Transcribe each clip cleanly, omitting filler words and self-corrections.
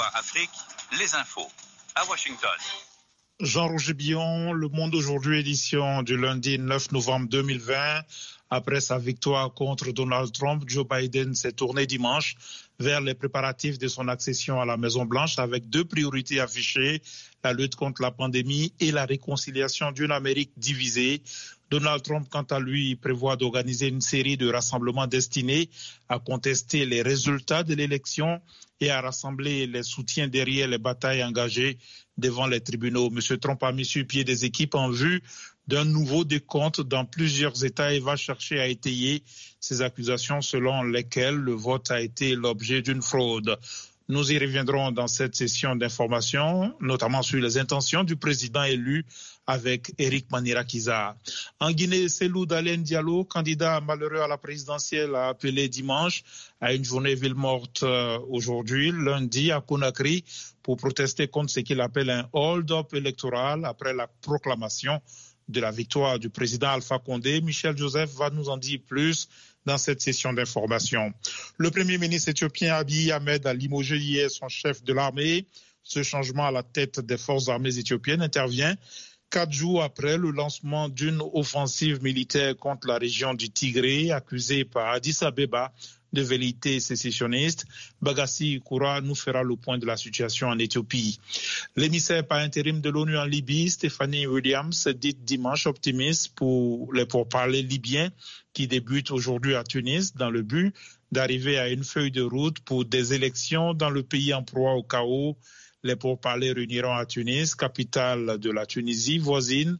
VOA Afrique, les infos à Washington. Jean-Roger Billon, Le Monde aujourd'hui, édition du lundi 9 novembre 2020. Après sa victoire contre Donald Trump, Joe Biden s'est tourné dimanche vers les préparatifs de son accession à la Maison-Blanche avec deux priorités affichées, la lutte contre la pandémie et la réconciliation d'une Amérique divisée. Donald Trump, quant à lui, prévoit d'organiser une série de rassemblements destinés à contester les résultats de l'élection et à rassembler les soutiens derrière les batailles engagées devant les tribunaux. M. Trump a mis sur pied des équipes en vue d'un nouveau décompte dans plusieurs États et va chercher à étayer ces accusations selon lesquelles le vote a été l'objet d'une fraude. Nous y reviendrons dans cette session d'information, notamment sur les intentions du président élu avec Éric Manirakiza. En Guinée, Cellou Dalein Diallo, candidat malheureux à la présidentielle, a appelé dimanche à une journée ville morte aujourd'hui, lundi, à Conakry, pour protester contre ce qu'il appelle un hold-up électoral après la proclamation de la victoire du président Alpha Condé. Michel Joseph va nous en dire plus dans cette session d'information. Le Premier ministre éthiopien Abiy Ahmed a limogé hier son chef de l'armée. Ce changement à la tête des forces armées éthiopiennes intervient 4 jours après le lancement d'une offensive militaire contre la région du Tigré, accusée par Addis Abeba de velléité sécessionniste. Bagassi Koura nous fera le point de la situation en Éthiopie. L'émissaire par intérim de l'ONU en Libye, Stephanie Williams, dit dimanche optimiste pour les pourparlers libyens qui débutent aujourd'hui à Tunis dans le but d'arriver à une feuille de route pour des élections dans le pays en proie au chaos. Les pourparlers réuniront à Tunis, capitale de la Tunisie voisine,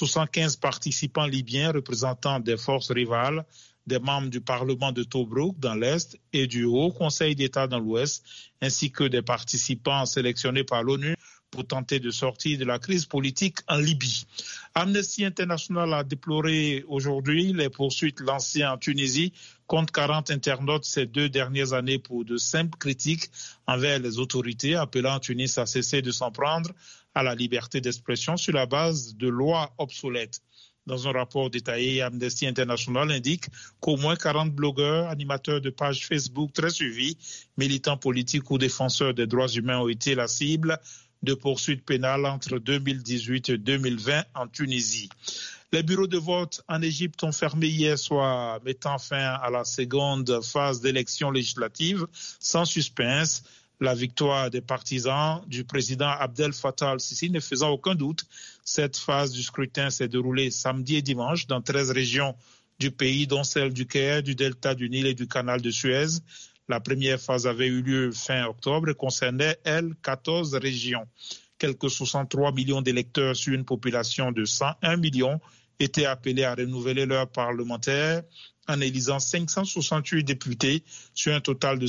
75 participants libyens représentant des forces rivales, des membres du Parlement de Tobrouk dans l'Est et du Haut Conseil d'État dans l'Ouest, ainsi que des participants sélectionnés par l'ONU pour tenter de sortir de la crise politique en Libye. Amnesty International a déploré aujourd'hui les poursuites lancées en Tunisie contre 40 internautes ces 2 dernières années pour de simples critiques envers les autorités, appelant Tunis à cesser de s'en prendre à la liberté d'expression sur la base de lois obsolètes. Dans un rapport détaillé, Amnesty International indique qu'au moins 40 blogueurs, animateurs de pages Facebook très suivis, militants politiques ou défenseurs des droits humains ont été la cible de poursuites pénales entre 2018 et 2020 en Tunisie. Les bureaux de vote en Égypte ont fermé hier soir, mettant fin à la seconde phase d'élection législative sans suspense. La victoire des partisans du président Abdel Fattah al-Sisi ne faisant aucun doute. Cette phase du scrutin s'est déroulée samedi et dimanche dans 13 régions du pays, dont celle du Caire, du delta du Nil et du canal de Suez. La première phase avait eu lieu fin octobre et concernait, elle, 14 régions. Quelques 63 millions d'électeurs sur une population de 101 millions étaient appelés à renouveler leurs parlementaires en élisant 568 députés sur un total de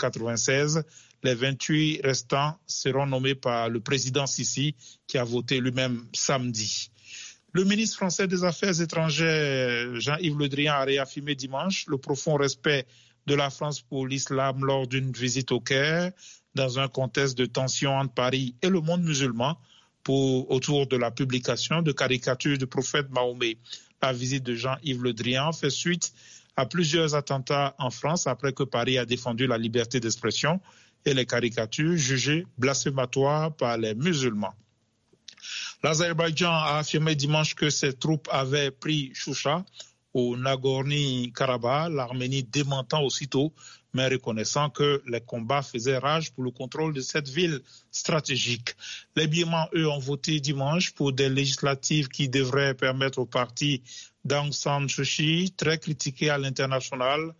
596. Les 28 restants seront nommés par le président Sisi, qui a voté lui-même samedi. Le ministre français des Affaires étrangères, Jean-Yves Le Drian, a réaffirmé dimanche le profond respect de la France pour l'islam lors d'une visite au Caire, dans un contexte de tension entre Paris et le monde musulman autour de la publication de caricatures du prophète Mahomet. La visite de Jean-Yves Le Drian fait suite à plusieurs attentats en France après que Paris a défendu la liberté d'expression et les caricatures jugées blasphématoires par les musulmans. L'Azerbaïdjan a affirmé dimanche que ses troupes avaient pris Choucha au Nagorno-Karabakh, l'Arménie démentant aussitôt, mais reconnaissant que les combats faisaient rage pour le contrôle de cette ville stratégique. Les Birmans, eux, ont voté dimanche pour des législatives qui devraient permettre au parti d'Aung San Suu Kyi, très critiqué à l'international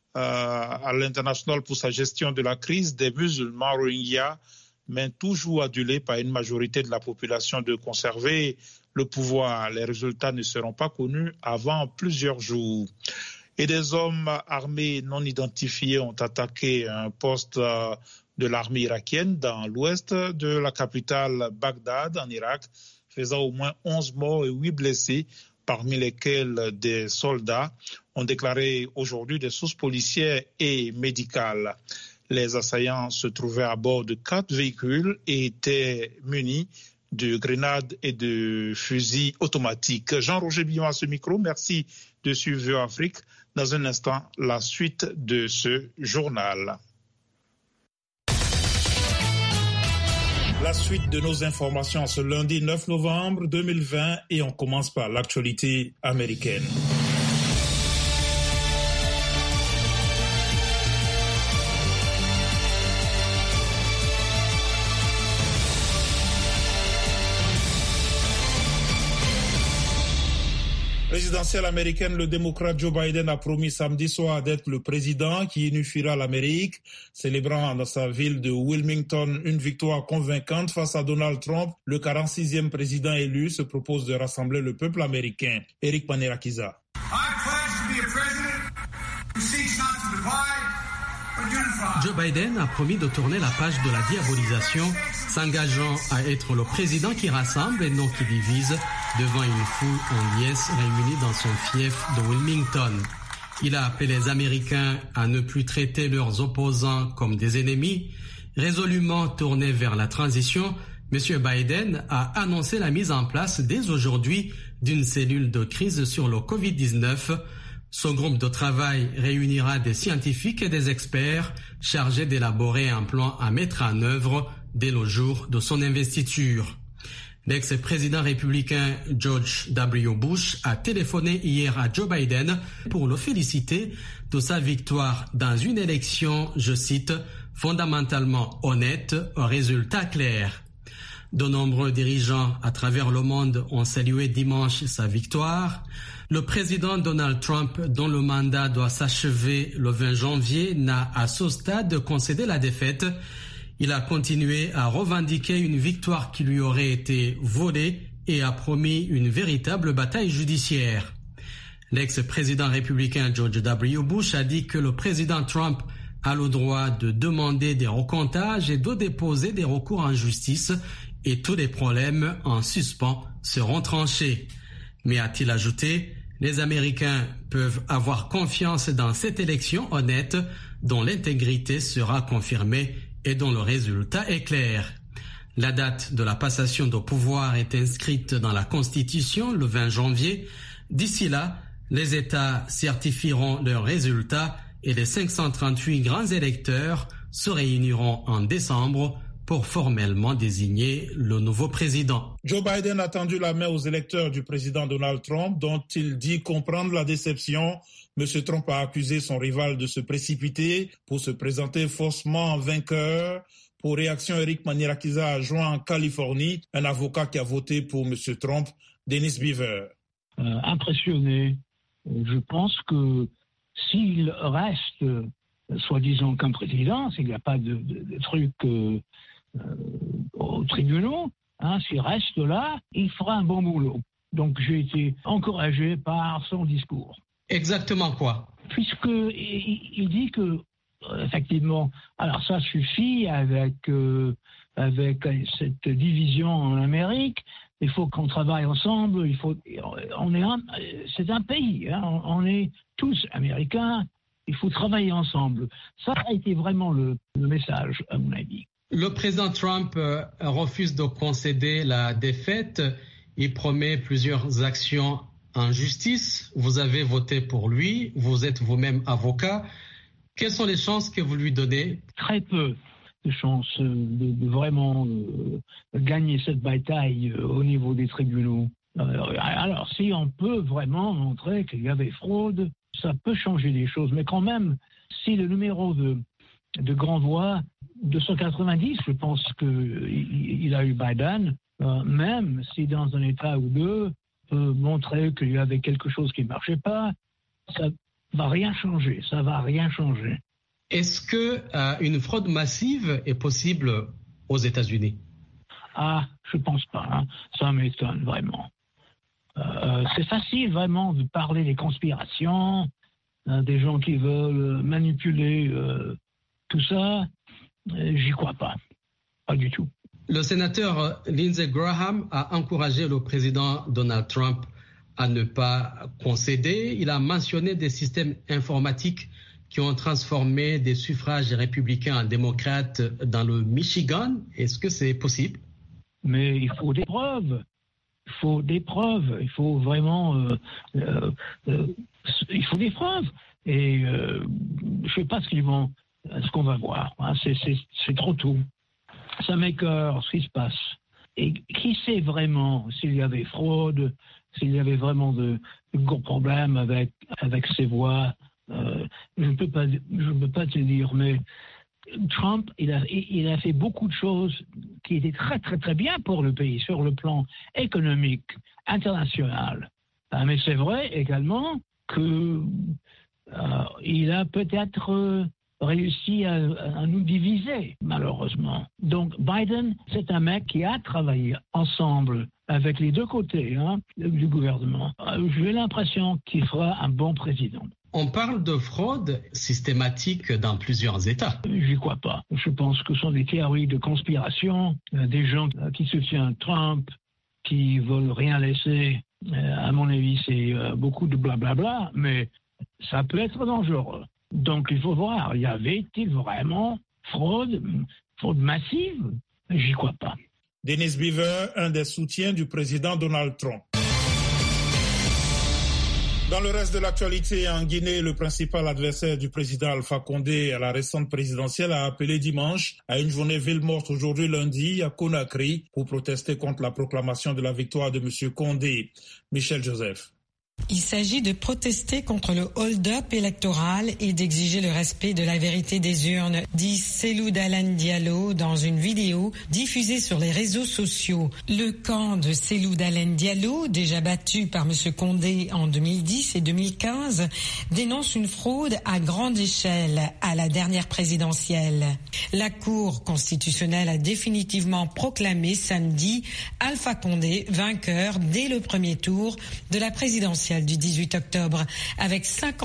pour sa gestion de la crise des musulmans Rohingyas, mais toujours adulé par une majorité de la population, de conserver le pouvoir. Les résultats ne seront pas connus avant plusieurs jours. Et des hommes armés non identifiés ont attaqué un poste de l'armée irakienne dans l'ouest de la capitale Bagdad en Irak, faisant au moins 11 morts et 8 blessés, parmi lesquels des soldats, ont déclaré aujourd'hui des sources policières et médicales. Les assaillants se trouvaient à bord de 4 véhicules et étaient munis de grenades et de fusils automatiques. Jean-Roger Billon à ce micro, merci de suivre VOA Afrique. Dans un instant, la suite de ce journal. La suite de nos informations ce lundi 9 novembre 2020 et on commence par l'actualité américaine. Présidentielle américaine, le démocrate Joe Biden a promis samedi soir d'être le président qui unifiera l'Amérique, célébrant dans sa ville de Wilmington une victoire convaincante face à Donald Trump. Le 46e président élu se propose de rassembler le peuple américain. Eric Panerakiza. Joe Biden a promis de tourner la page de la diabolisation, s'engageant à être le président qui rassemble et non qui divise, devant une foule en liesse réunie dans son fief de Wilmington. Il a appelé les Américains à ne plus traiter leurs opposants comme des ennemis. Résolument tourné vers la transition, M. Biden a annoncé la mise en place dès aujourd'hui d'une cellule de crise sur le Covid-19. Son groupe de travail réunira des scientifiques et des experts chargés d'élaborer un plan à mettre en œuvre dès le jour de son investiture. L'ex-président républicain George W. Bush a téléphoné hier à Joe Biden pour le féliciter de sa victoire dans une élection, je cite, fondamentalement honnête, aux résultats clairs. De nombreux dirigeants à travers le monde ont salué dimanche sa victoire. Le président Donald Trump, dont le mandat doit s'achever le 20 janvier, n'a à ce stade concédé la défaite. Il a continué à revendiquer une victoire qui lui aurait été volée et a promis une véritable bataille judiciaire. L'ex-président républicain George W. Bush a dit que le président Trump a le droit de demander des recomptages et de déposer des recours en justice et tous les problèmes en suspens seront tranchés. Mais a-t-il ajouté, les Américains peuvent avoir confiance dans cette élection honnête dont l'intégrité sera confirmée et dont le résultat est clair. La date de la passation de pouvoir est inscrite dans la Constitution le 20 janvier. D'ici là, les États certifieront leurs résultats et les 538 grands électeurs se réuniront en décembre pour formellement désigner le nouveau président. Joe Biden a tendu la main aux électeurs du président Donald Trump, dont il dit comprendre la déception. M. Trump a accusé son rival de se précipiter pour se présenter faussement vainqueur. Pour réaction, Eric Panerakiza a joint en Californie un avocat qui a voté pour M. Trump, Dennis Beaver. Impressionné. Je pense que s'il reste, soi-disant, comme président, s'il n'y a pas de truc aux tribunaux, s'il reste là, il fera un bon boulot. Donc j'ai été encouragé par son discours. Exactement quoi? Puisqu'il dit que, effectivement, alors ça suffit avec cette division en Amérique. Il faut qu'on travaille ensemble. C'est un pays. On est tous américains. Il faut travailler ensemble. Ça a été vraiment le message, à mon avis. Le président Trump refuse de concéder la défaite. Il promet plusieurs actions en justice. Vous avez voté pour lui. Vous êtes vous-même avocat. Quelles sont les chances que vous lui donnez? Très peu de chances de vraiment gagner cette bataille au niveau des tribunaux. Alors, si on peut vraiment montrer qu'il y avait fraude, ça peut changer les choses. Mais quand même, si le numéro de grand voix, 290, je pense qu'il a eu Biden, même si dans un État ou deux, peut montrer qu'il y avait quelque chose qui ne marchait pas, ça va rien changer. Ça va rien changer. Est-ce que une fraude massive est possible aux États-Unis? Je pense pas. Ça m'étonne vraiment. C'est facile vraiment de parler des conspirations, des gens qui veulent manipuler tout ça. J'y crois pas. Pas du tout. Le sénateur Lindsey Graham a encouragé le président Donald Trump à ne pas concéder. Il a mentionné des systèmes informatiques qui ont transformé des suffrages républicains en démocrates dans le Michigan. Est-ce que c'est possible? Mais il faut des preuves. Il faut des preuves. Il faut vraiment... il faut des preuves. Et je ne sais pas ce qu'on va voir. C'est trop tôt. Ça m'écoeure ce qui se passe. Et qui sait vraiment s'il y avait fraude, s'il y avait vraiment de gros problèmes avec ces voix. Je ne peux pas te dire, mais Trump, il a fait beaucoup de choses qui étaient très, très, très bien pour le pays sur le plan économique, international. Mais c'est vrai également que il a peut-être réussi à nous diviser, malheureusement. Donc Biden, c'est un mec qui a travaillé ensemble avec les deux côtés du gouvernement. J'ai l'impression qu'il fera un bon président. On parle de fraude systématique dans plusieurs États. J'y crois pas. Je pense que ce sont des théories de conspiration, des gens qui soutiennent Trump, qui veulent rien laisser. À mon avis, c'est beaucoup de blablabla, mais ça peut être dangereux. Donc il faut voir, y avait-il vraiment fraude massive? J'y crois pas. Dennis Beaver, un des soutiens du président Donald Trump. Dans le reste de l'actualité, en Guinée, le principal adversaire du président Alpha Condé à la récente présidentielle a appelé dimanche à une journée ville morte aujourd'hui lundi à Conakry pour protester contre la proclamation de la victoire de M. Condé. Michel Joseph. Il s'agit de protester contre le hold-up électoral et d'exiger le respect de la vérité des urnes, dit Cellou Dalein Diallo dans une vidéo diffusée sur les réseaux sociaux. Le camp de Cellou Dalein Diallo, déjà battu par M. Condé en 2010 et 2015, dénonce une fraude à grande échelle à la dernière présidentielle. La Cour constitutionnelle a définitivement proclamé samedi Alpha Condé vainqueur dès le premier tour de la présidentielle du 18 octobre avec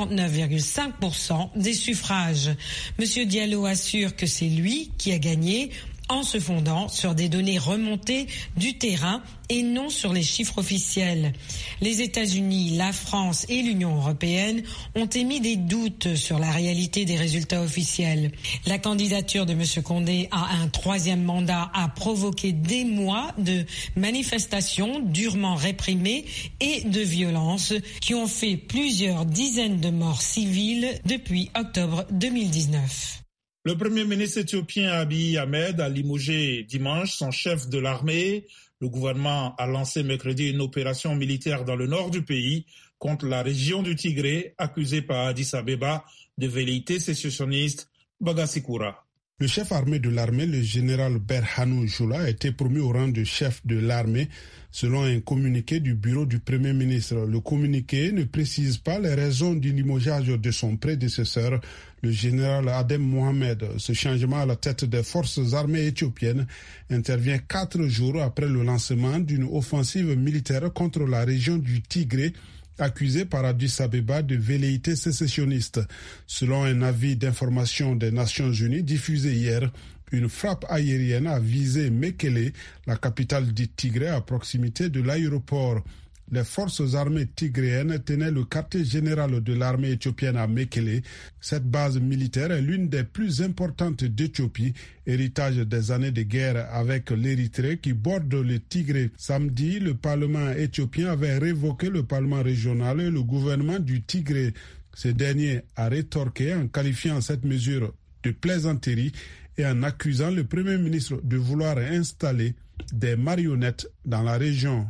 59,5% des suffrages. Monsieur Diallo assure que c'est lui qui a gagné en se fondant sur des données remontées du terrain et non sur les chiffres officiels. Les États-Unis, la France et l'Union européenne ont émis des doutes sur la réalité des résultats officiels. La candidature de M. Condé à un troisième mandat a provoqué des mois de manifestations durement réprimées et de violences qui ont fait plusieurs dizaines de morts civiles depuis octobre 2019. Le Premier ministre éthiopien Abiy Ahmed a limogé dimanche son chef de l'armée. Le gouvernement a lancé mercredi une opération militaire dans le nord du pays contre la région du Tigré, accusée par Addis Abeba de velléité sécessionniste. Bagasikura. Le chef armé de l'armée, le général Berhanu Jula, a été promu au rang de chef de l'armée selon un communiqué du bureau du Premier ministre. Le communiqué ne précise pas les raisons du limogeage de son prédécesseur, le général Adem Mohamed. Ce changement à la tête des forces armées éthiopiennes intervient 4 jours après le lancement d'une offensive militaire contre la région du Tigré, accusé par Addis Abeba de velléité sécessionniste. Selon un avis d'information des Nations Unies diffusé hier, une frappe aérienne a visé Mekele, la capitale du Tigré, à proximité de l'aéroport. Les forces armées tigréennes tenaient le quartier général de l'armée éthiopienne à Mekele. Cette base militaire est l'une des plus importantes d'Éthiopie, héritage des années de guerre avec l'Érythrée qui borde le Tigré. Samedi, le Parlement éthiopien avait révoqué le Parlement régional et le gouvernement du Tigré. Ce dernier a rétorqué en qualifiant cette mesure de plaisanterie et en accusant le Premier ministre de vouloir installer des marionnettes dans la région.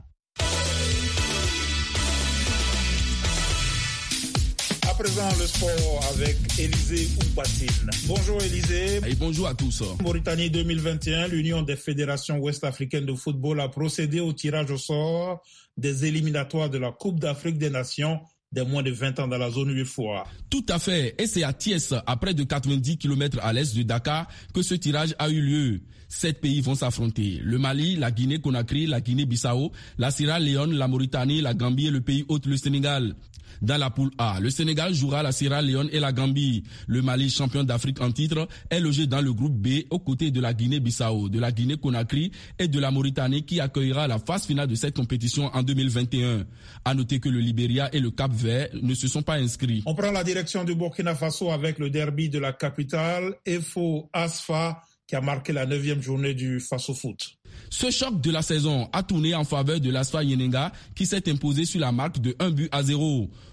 À présent, le sport avec Élisée Oubassine. Bonjour Élisée. Et bonjour à tous. Mauritanie 2021, l'Union des fédérations ouest-africaines de football a procédé au tirage au sort des éliminatoires de la Coupe d'Afrique des Nations des moins de 20 ans dans la zone UEFA. Tout à fait. Et c'est à Thiès, à près de 90 km à l'est de Dakar, que ce tirage a eu lieu. 7 pays vont s'affronter. Le Mali, la Guinée-Conakry, la Guinée-Bissau, la Sierra Leone, la Mauritanie, la Gambie et le pays hôte, le Sénégal. Dans la poule A, le Sénégal jouera la Sierra Leone et la Gambie. Le Mali, champion d'Afrique en titre, est logé dans le groupe B aux côtés de la Guinée-Bissau, de la Guinée-Conakry et de la Mauritanie qui accueillera la phase finale de cette compétition en 2021. À noter que le Libéria et le Cap-Vert ne se sont pas inscrits. On prend la direction du Burkina Faso avec le derby de la capitale, EFO Asfa, qui a marqué la 9e journée du Faso Foot. Ce choc de la saison a tourné en faveur de l'Asfa Yenenga qui s'est imposé sur la marque de 1-0.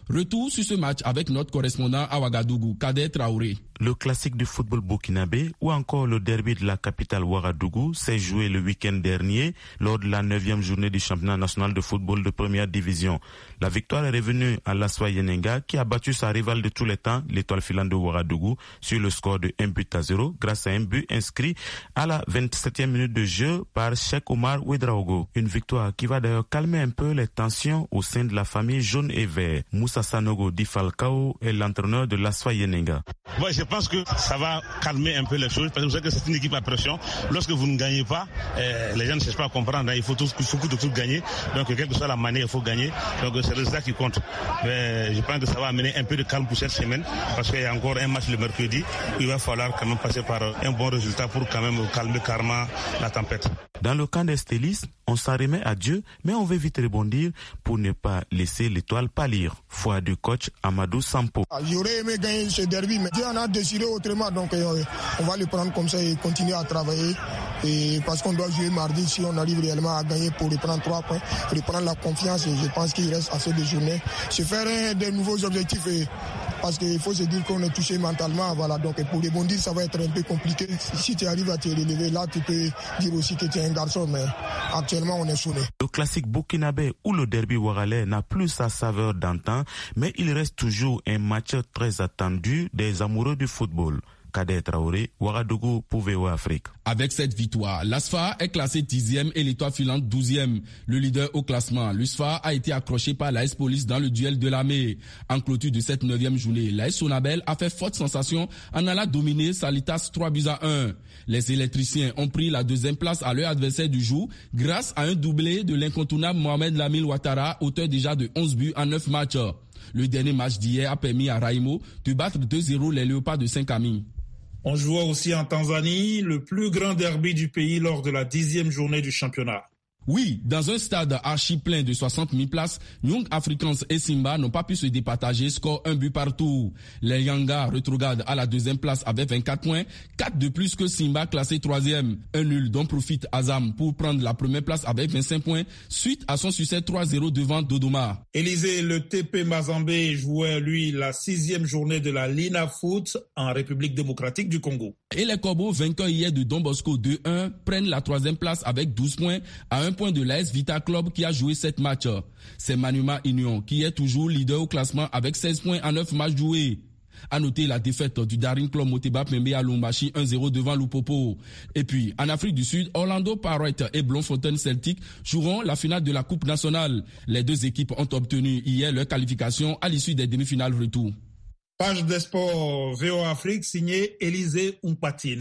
Retour sur ce match avec notre correspondant à Ouagadougou, Kader Traoré. Le classique du football burkinabé ou encore le derby de la capitale Ouagadougou s'est joué le week-end dernier lors de la 9e journée du championnat national de football de première division. La victoire est revenue à l'Aswa Yenenga qui a battu sa rivale de tous les temps, l'étoile filante de Ouagadougou, sur le score de 1-0 grâce à un but inscrit à la 27e minute de jeu par Cheikh Omar Ouedraogo. Une victoire qui va d'ailleurs calmer un peu les tensions au sein de la famille jaune et vert. Moussa Sanogo Di Falcao est l'entraîneur de l'Aswa Yenenga. Je pense que ça va calmer un peu les choses parce que vous savez que c'est une équipe à pression. Lorsque vous ne gagnez pas, les gens ne cherchent pas à comprendre. Il faut tout gagner. Donc, quelle que soit la manière, il faut gagner. Donc, c'est le résultat qui compte. Mais je pense que ça va amener un peu de calme pour cette semaine parce qu'il y a encore un match le mercredi. Il va falloir quand même passer par un bon résultat pour quand même calmer carrément la tempête. Dans le camp des Stélis, on s'en remet à Dieu, mais on veut vite rebondir pour ne pas laisser l'étoile pâlir. Foi du coach Amadou Sampo. J'aurais aimé gagner ce derby, mais Dieu en a décidé autrement, donc on va le prendre comme ça et continuer à travailler. Et parce qu'on doit jouer mardi, si on arrive réellement à gagner pour reprendre 3 points, reprendre la confiance, et je pense qu'il reste assez de journées. Se faire des nouveaux objectifs, parce qu'il faut se dire qu'on est touché mentalement, voilà. Donc pour rebondir, ça va être un peu compliqué. Si tu arrives à te relever, là, tu peux dire aussi que tu es un garçon, mais actuellement, on est sonné. Le classique burkinabé ou le derby ouagalais n'a plus sa saveur d'antan, mais il reste toujours un match très attendu des amoureux du football. Kader Traoré, Ouagadougou pour VOA Afrique. Avec cette victoire, l'ASFA est classé 10e et l'étoile filante 12e. Le leader au classement, l'USFA, a été accroché par l'AS Police dans le duel de l'armée. En clôture de cette 9e journée, l'AS Sonabel a fait forte sensation en allant dominer Salitas 3-1. Les électriciens ont pris la 2e place à leur adversaire du jour grâce à un doublé de l'incontournable Mohamed Lamine Ouattara, auteur déjà de 11 buts en 9 matchs. Le dernier match d'hier a permis à Raimo de battre 2-0 les Léopards de Saint-Camille. On jouait aussi en Tanzanie, le plus grand derby du pays lors de la 10e journée du championnat. Oui, dans un stade archi plein de 60 000 places, Young Africans et Simba n'ont pas pu se départager, score 1 but partout. Les Yanga rétrogradent à la 2e place avec 24 points, 4 de plus que Simba classé 3e. Un nul dont profite Azam pour prendre la première place avec 25 points, suite à son succès 3-0 devant Dodoma. Élysée, le TP Mazembe jouait lui la 6e journée de la Lina Foot en République démocratique du Congo. Et les Corbeaux, vainqueurs hier de Don Bosco 2-1, prennent la 3e place avec 12 points à 1 point de l'AS Vita Club qui a joué 7 matchs. C'est Manuma Union qui est toujours leader au classement avec 16 points en 9 matchs joués. À noter la défaite du Daring Club Moteba Pembe à Lumbashi 1-0 devant Lupopo. Et puis, en Afrique du Sud, Orlando Pirates et Bloemfontein Celtic joueront la finale de la Coupe nationale. Les deux équipes ont obtenu hier leur qualification à l'issue des demi-finales retour. Page des sports VOA Afrique signée Élysée Umpatine.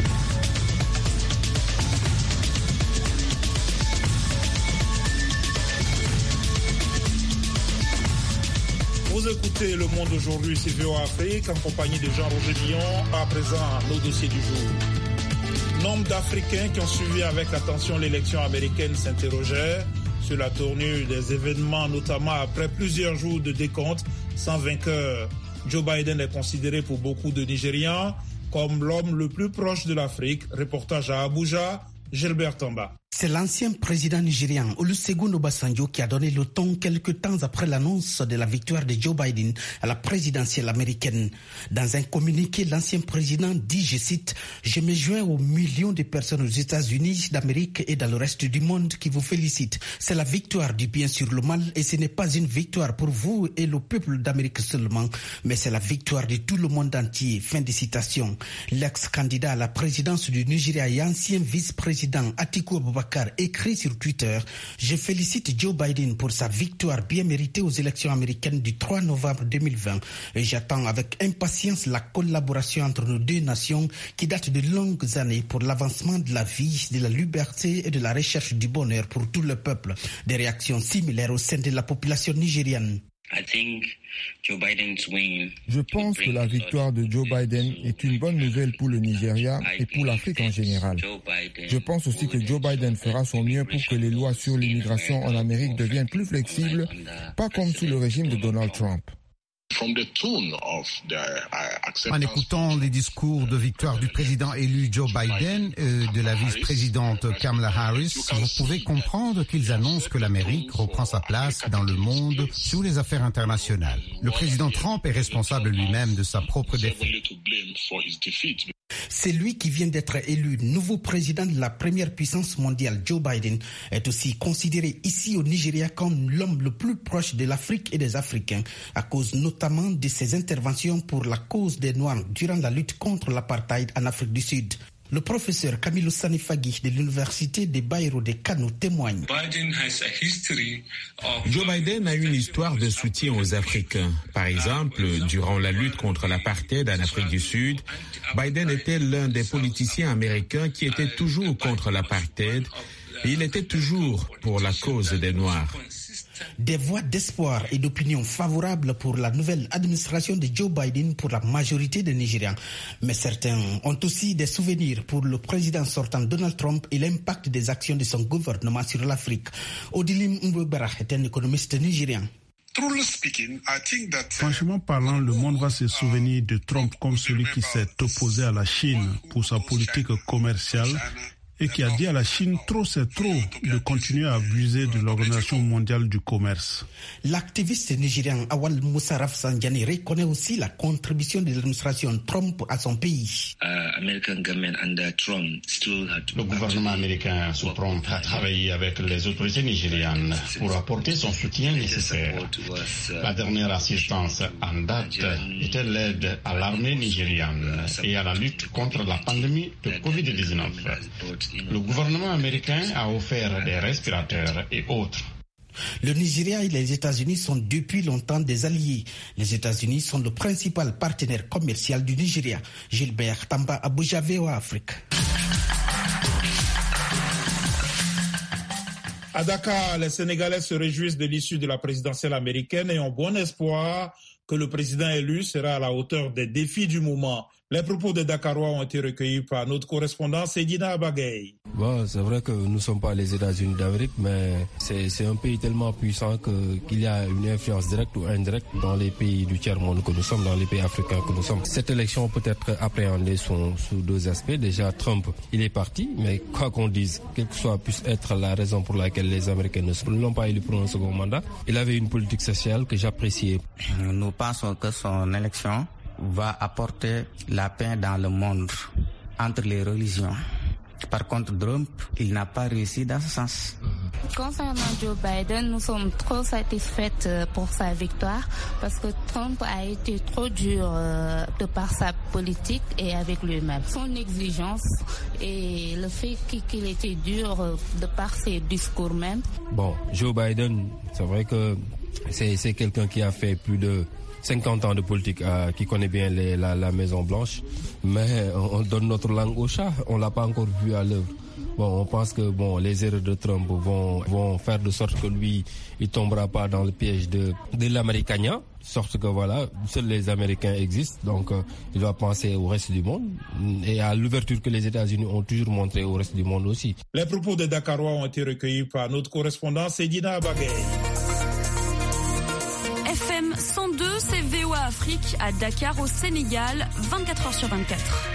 Vous écoutez Le Monde aujourd'hui sur VOA Afrique en compagnie de Jean-Roger Billon. À présent, nos dossiers du jour. Nombre d'Africains qui ont suivi avec attention l'élection américaine s'interrogeaient sur la tournure des événements, notamment après plusieurs jours de décompte sans vainqueur. Joe Biden est considéré pour beaucoup de Nigérians comme l'homme le plus proche de l'Afrique. Reportage à Abuja, Gilbert Tamba. C'est l'ancien président nigérian Olusegun Obasanjo qui a donné le ton quelques temps après l'annonce de la victoire de Joe Biden à la présidentielle américaine. Dans un communiqué, l'ancien président dit, je cite, « Je me joins aux millions de personnes aux États-Unis d'Amérique et dans le reste du monde qui vous félicitent. C'est la victoire du bien sur le mal et ce n'est pas une victoire pour vous et le peuple d'Amérique seulement, mais c'est la victoire de tout le monde entier. » Fin de citation. L'ex-candidat à la présidence du Nigeria et ancien vice-président Atiku Abubakar écrit sur Twitter « Je félicite Joe Biden pour sa victoire bien méritée aux élections américaines du 3 novembre 2020 et j'attends avec impatience la collaboration entre nos deux nations qui date de longues années pour l'avancement de la vie, de la liberté et de la recherche du bonheur pour tout le peuple. » Des réactions similaires au sein de la population nigériane. Je pense que la victoire de Joe Biden est une bonne nouvelle pour le Nigeria et pour l'Afrique en général. Je pense aussi que Joe Biden fera son mieux pour que les lois sur l'immigration en Amérique deviennent plus flexibles, pas comme sous le régime de Donald Trump. En écoutant les discours de victoire du président élu Joe Biden et de la vice-présidente Kamala Harris, vous pouvez comprendre qu'ils annoncent que l'Amérique reprend sa place dans le monde sur les affaires internationales. Le président Trump est responsable lui-même de sa propre défaite. C'est lui qui vient d'être élu nouveau président de la première puissance mondiale. Joe Biden est aussi considéré ici au Nigeria comme l'homme le plus proche de l'Afrique et des Africains, à cause notamment de ses interventions pour la cause des Noirs durant la lutte contre l'apartheid en Afrique du Sud. Le professeur Camilo Sanifaghi de l'université de Bayero de Kano témoigne. Joe Biden a une histoire de soutien aux Africains. Par exemple, durant la lutte contre l'apartheid en Afrique du Sud, Biden était l'un des politiciens américains qui était toujours contre l'apartheid et il était toujours pour la cause des Noirs. Des voix d'espoir et d'opinion favorables pour la nouvelle administration de Joe Biden pour la majorité des Nigérians. Mais certains ont aussi des souvenirs pour le président sortant Donald Trump et l'impact des actions de son gouvernement sur l'Afrique. Odilim Mbebara est un économiste nigérien. Franchement parlant, le monde va se souvenir de Trump comme celui qui s'est opposé à la Chine pour sa politique commerciale et qui a dit à la Chine trop c'est trop de continuer à abuser de l'Organisation mondiale du commerce. L'activiste nigérian Awal Moussa Rafsanjani reconnaît aussi la contribution de l'administration Trump à son pays. Le gouvernement américain sous Trump a travaillé avec les autorités nigérianes pour apporter son soutien nécessaire. La dernière assistance en date était l'aide à l'armée nigériane et à la lutte contre la pandémie de Covid-19. Le gouvernement américain a offert des respirateurs et autres. Le Nigeria et les États-Unis sont depuis longtemps des alliés. Les États-Unis sont le principal partenaire commercial du Nigeria. Gilbert Tamba, Abuja, VOA Afrique. À Dakar, les Sénégalais se réjouissent de l'issue de la présidentielle américaine et ont bon espoir que le président élu sera à la hauteur des défis du moment. Les propos des Dakarois ont été recueillis par notre correspondant Sedina Abagay. Bon, c'est vrai que nous ne sommes pas les États-Unis d'Afrique, mais c'est un pays tellement puissant qu'il y a une influence directe ou indirecte dans les pays du tiers-monde que nous sommes, dans les pays africains que nous sommes. Cette élection peut être appréhendée sous deux aspects. Déjà, Trump, il est parti, mais quoi qu'on dise, quelle que soit puisse être la raison pour laquelle les Américains ne l'ont pas élu pour un second mandat, il avait une politique sociale que j'appréciais. Nous pensons que son élection va apporter la paix dans le monde entre les religions. Par contre, Trump, il n'a pas réussi dans ce sens. Concernant Joe Biden, nous sommes trop satisfaits pour sa victoire parce que Trump a été trop dur de par sa politique et avec lui-même. Son exigence et le fait qu'il était dur de par ses discours même. Bon, Joe Biden, c'est vrai que c'est quelqu'un qui a fait plus de 50 ans de politique, qui connaît bien la Maison Blanche, mais on donne notre langue au chat, on l'a pas encore vu à l'œuvre. Bon, on pense que les erreurs de Trump vont faire de sorte que lui, il tombera pas dans le piège de l'américain, sorte que voilà, seuls les Américains existent, donc il doit penser au reste du monde et à l'ouverture que les États-Unis ont toujours montré au reste du monde aussi. Les propos des Dakarois ont été recueillis par notre correspondant Sedina Abagay. FM 102, c'est VOA Afrique à Dakar au Sénégal, 24h/24.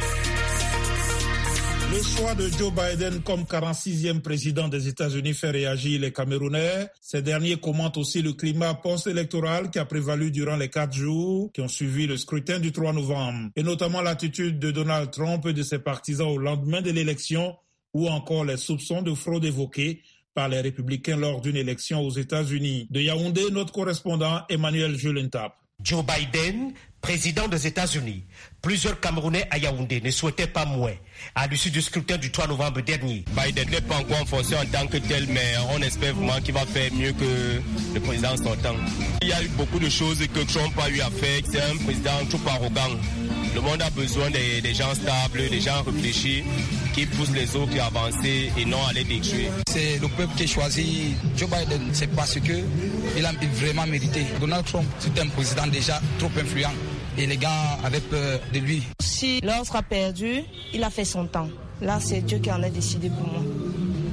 Le choix de Joe Biden comme 46e président des États-Unis fait réagir les Camerounais. Ces derniers commentent aussi le climat post-électoral qui a prévalu durant les 4 jours qui ont suivi le scrutin du 3 novembre, et notamment l'attitude de Donald Trump et de ses partisans au lendemain de l'élection, ou encore les soupçons de fraude évoqués par les républicains lors d'une élection aux États-Unis. De Yaoundé, notre correspondant Emmanuel Julentap. Joe Biden, président des États-Unis. Plusieurs Camerounais à Yaoundé ne souhaitaient pas moins à l'issue du scrutin du 3 novembre dernier. Biden n'est pas encore en fonction en tant que tel, mais on espère vraiment qu'il va faire mieux que le président sortant. Il y a eu beaucoup de choses que Trump a eu à faire. C'est un président trop arrogant. Le monde a besoin des gens stables, des gens réfléchis, qui poussent les autres à avancer et non à les détruire. C'est le peuple qui a choisi Joe Biden, c'est parce qu'il a vraiment mérité. Donald Trump, c'est un président déjà trop influent et les gens avaient peur de lui. Si l'autre a perdu, il a fait son temps. Là, c'est Dieu qui en a décidé pour moi.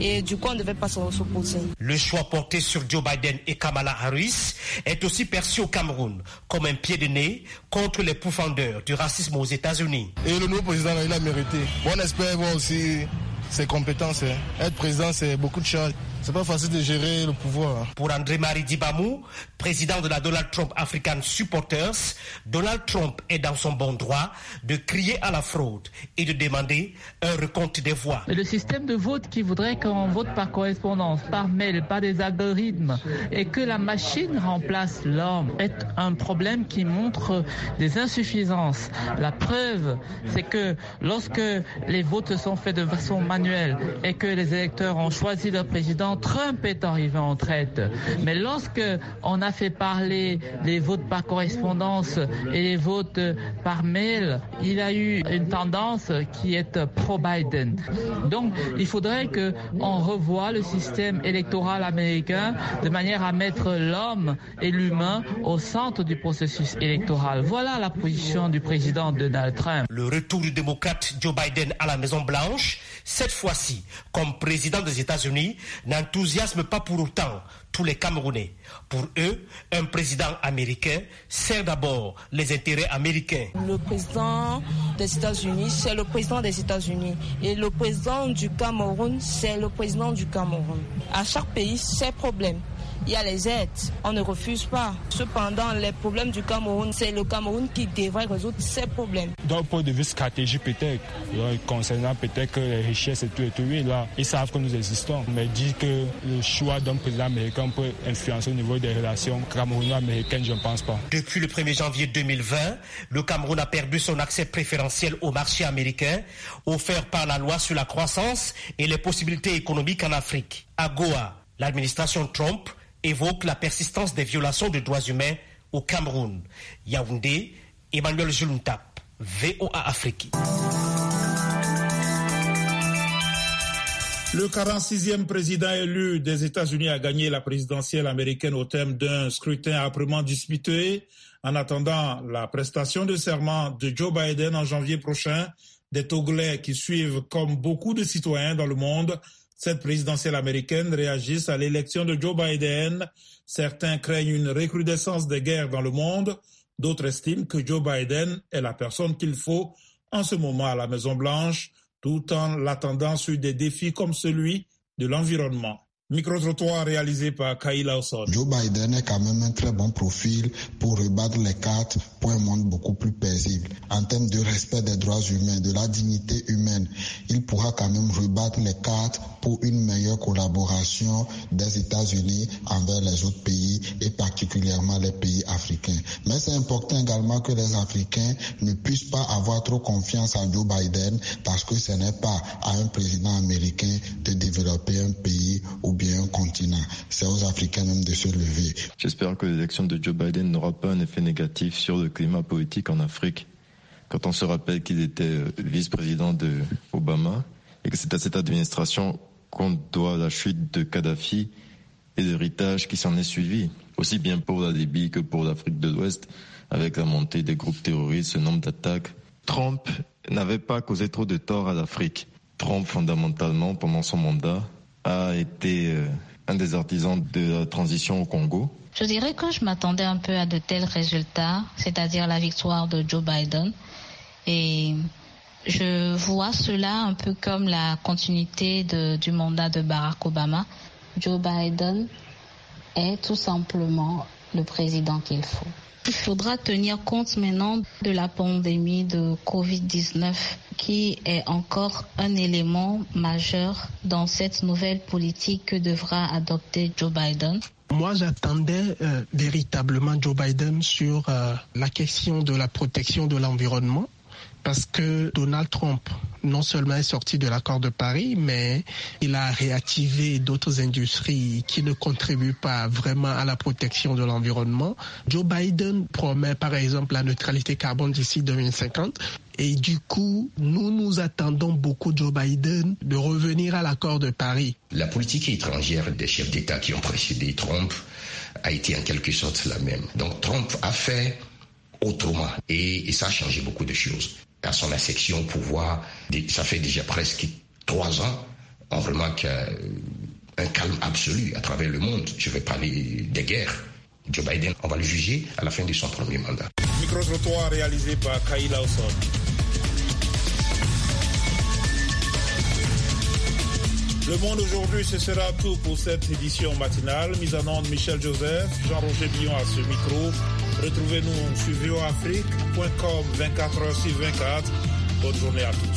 et du coup on ne devait pas s'opposer. Le choix porté sur Joe Biden et Kamala Harris est aussi perçu au Cameroun comme un pied de nez contre les pourfendeurs du racisme aux États-Unis. Et le nouveau président, il a mérité. On espère voir aussi ses compétences. Être président, c'est beaucoup de charges. C'est pas facile de gérer le pouvoir. Pour André-Marie Dibamou, président de la Donald Trump African Supporters, Donald Trump est dans son bon droit de crier à la fraude et de demander un recompte des voix. Le système de vote qui voudrait qu'on vote par correspondance, par mail, par des algorithmes et que la machine remplace l'homme est un problème qui montre des insuffisances. La preuve, c'est que lorsque les votes sont faits de façon manuelle et que les électeurs ont choisi leur président, Trump est arrivé en traite. Mais lorsque on a fait parler les votes par correspondance et les votes par mail, il a eu une tendance qui est pro-Biden. Donc, il faudrait qu'on revoie le système électoral américain de manière à mettre l'homme et l'humain au centre du processus électoral. Voilà la position du président Donald Trump. Le retour du démocrate Joe Biden à la Maison-Blanche, cette fois-ci, comme président des États-Unis, n'enthousiasme pas pour autant tous les Camerounais. Pour eux, un président américain sert d'abord les intérêts américains. Le président des États-Unis, c'est le président des États-Unis. Et le président du Cameroun, c'est le président du Cameroun. À chaque pays, ses problèmes. Il y a les aides, on ne refuse pas. Cependant, les problèmes du Cameroun, c'est le Cameroun qui devrait résoudre ses problèmes. D'un point de vue stratégique peut-être, concernant peut-être que les richesses et tout, oui, là, ils savent que nous existons. Mais dire que le choix d'un président américain peut influencer au niveau des relations camerouno-américaines, je ne pense pas. Depuis le 1er janvier 2020, le Cameroun a perdu son accès préférentiel au marché américain, offert par la loi sur la croissance et les possibilités économiques en Afrique. À Goa, l'administration Trump évoque la persistance des violations de droits humains au Cameroun. Yaoundé, Emmanuel Juluntap, VOA Afrique. Le 46e président élu des États-Unis a gagné la présidentielle américaine au terme d'un scrutin âprement disputé. En attendant la prestation de serment de Joe Biden en janvier prochain, des Togolais qui suivent, comme beaucoup de citoyens dans le monde, cette présidentielle américaine réagissent à l'élection de Joe Biden. Certains craignent une recrudescence des guerres dans le monde. D'autres estiment que Joe Biden est la personne qu'il faut en ce moment à la Maison-Blanche, tout en l'attendant sur des défis comme celui de l'environnement. Micro-trottoir réalisé par Kaila Osson. Joe Biden est quand même un très bon profil pour rebattre les cartes pour un monde beaucoup plus paisible. En termes de respect des droits humains, de la dignité humaine, il pourra quand même rebattre les cartes pour une meilleure collaboration des États-Unis envers les autres pays et particulièrement les pays africains. Mais c'est important également que les Africains ne puissent pas avoir trop confiance en Joe Biden parce que ce n'est pas à un président américain de développer un pays ou bien un continent. C'est aux Africains même de se lever. J'espère que l'élection de Joe Biden n'aura pas un effet négatif sur le climat politique en Afrique. Quand on se rappelle qu'il était vice-président de Obama et que c'est à cette administration qu'on doit la chute de Kadhafi et l'héritage qui s'en est suivi, aussi bien pour la Libye que pour l'Afrique de l'Ouest, avec la montée des groupes terroristes, ce nombre d'attaques. Trump n'avait pas causé trop de tort à l'Afrique. Trump, fondamentalement, pendant son mandat, a été un des artisans de la transition au Congo. Je dirais que je m'attendais un peu à de tels résultats, c'est-à-dire la victoire de Joe Biden. Et je vois cela un peu comme la continuité du mandat de Barack Obama. Joe Biden est tout simplement le président qu'il faut. Il faudra tenir compte maintenant de la pandémie de Covid-19 qui est encore un élément majeur dans cette nouvelle politique que devra adopter Joe Biden. Moi, j'attendais véritablement Joe Biden sur la question de la protection de l'environnement. Parce que Donald Trump, non seulement est sorti de l'accord de Paris, mais il a réactivé d'autres industries qui ne contribuent pas vraiment à la protection de l'environnement. Joe Biden promet par exemple la neutralité carbone d'ici 2050. Et du coup, nous attendons beaucoup de Joe Biden de revenir à l'accord de Paris. La politique étrangère des chefs d'État qui ont précédé Trump a été en quelque sorte la même. Donc Trump a fait autrement et ça a changé beaucoup de choses. À son accession au pouvoir, ça fait déjà presque 3 ans, on remarque un calme absolu à travers le monde. Je vais parler des guerres. Joe Biden, on va le juger à la fin de son premier mandat. Micro-trottoir réalisé par Kaïla Osson. Le Monde aujourd'hui, ce sera tout pour cette édition matinale. Mise en onde Michel Joseph, Jean-Roger Billon à ce micro. Retrouvez-nous sur voafrique.com 24h sur 24. Bonne journée à tous.